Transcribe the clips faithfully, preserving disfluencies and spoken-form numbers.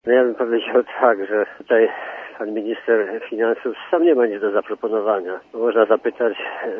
No ja bym powiedział tak, że tutaj pan minister finansów sam nie ma nic do zaproponowania. Można zapytać,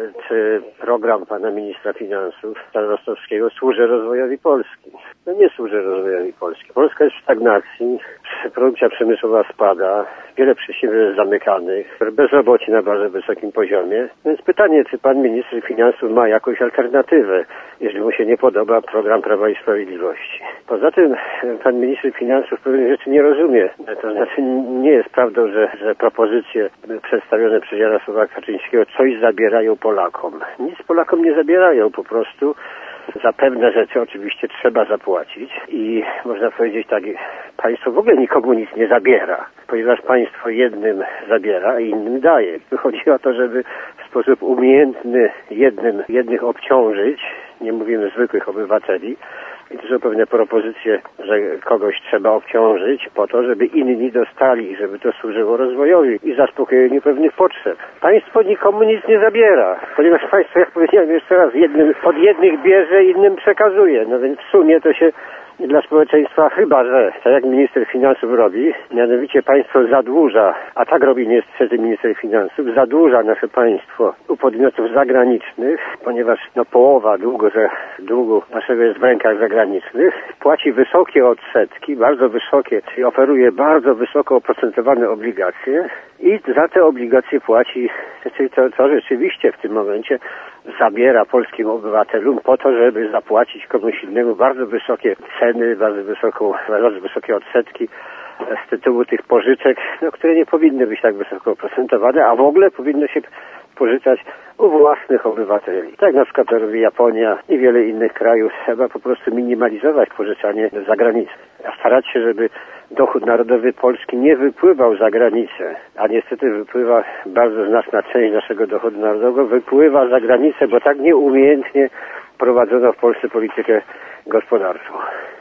czy program pana ministra finansów, pana Rostowskiego, służy rozwojowi Polski. No nie służy rozwojowi Polski. Polska jest w stagnacji, produkcja przemysłowa spada, wiele przedsiębiorstw jest zamykanych, bezrobocie na bardzo wysokim poziomie. Więc pytanie, czy pan minister finansów ma jakąś alternatywę, jeżeli mu się nie podoba program Prawa i Sprawiedliwości. Poza tym pan minister finansów pewnych rzeczy nie rozumie. To znaczy nie jest prawdą, że, że propozycje przedstawione przez Jarosława Kaczyńskiego coś zabierają Polakom. Nic Polakom nie zabierają, po prostu za pewne rzeczy oczywiście trzeba zapłacić i można powiedzieć tak, państwo w ogóle nikomu nic nie zabiera, ponieważ państwo jednym zabiera, a innym daje. Chodzi o to, żeby w sposób umiejętny jednym, jednych obciążyć, nie mówimy zwykłych obywateli, i to są pewne propozycje, że kogoś trzeba obciążyć po to, żeby inni dostali, żeby to służyło rozwojowi i zaspokojeniu pewnych potrzeb. Państwo nikomu nic nie zabiera, ponieważ państwo, jak powiedziałem jeszcze raz, jednym, od jednych bierze, innym przekazuje. No więc w sumie to się dla społeczeństwa, chyba że, tak jak minister finansów robi, mianowicie państwo zadłuża, a tak robi niestety minister finansów, zadłuża nasze państwo u podmiotów zagranicznych, ponieważ no połowa długu, że długu naszego jest w rękach zagranicznych, płaci wysokie odsetki, bardzo wysokie, czyli oferuje bardzo wysoko oprocentowane obligacje i za te obligacje płaci, czyli to, to rzeczywiście w tym momencie zabiera polskim obywatelom po to, żeby zapłacić komuś innemu bardzo wysokie ceny, bardzo wysoką, bardzo wysokie odsetki z tytułu tych pożyczek, no, które nie powinny być tak wysoko oprocentowane, a w ogóle powinno się pożyczać u własnych obywateli. Tak na przykład robi Japonia i wiele innych krajów. Trzeba po prostu minimalizować pożyczanie za granicę, a starać się, żeby dochód narodowy Polski nie wypływał za granicę, a niestety wypływa bardzo znaczna część naszego dochodu narodowego, wypływa za granicę, bo tak nieumiejętnie prowadzono w Polsce politykę gospodarczą.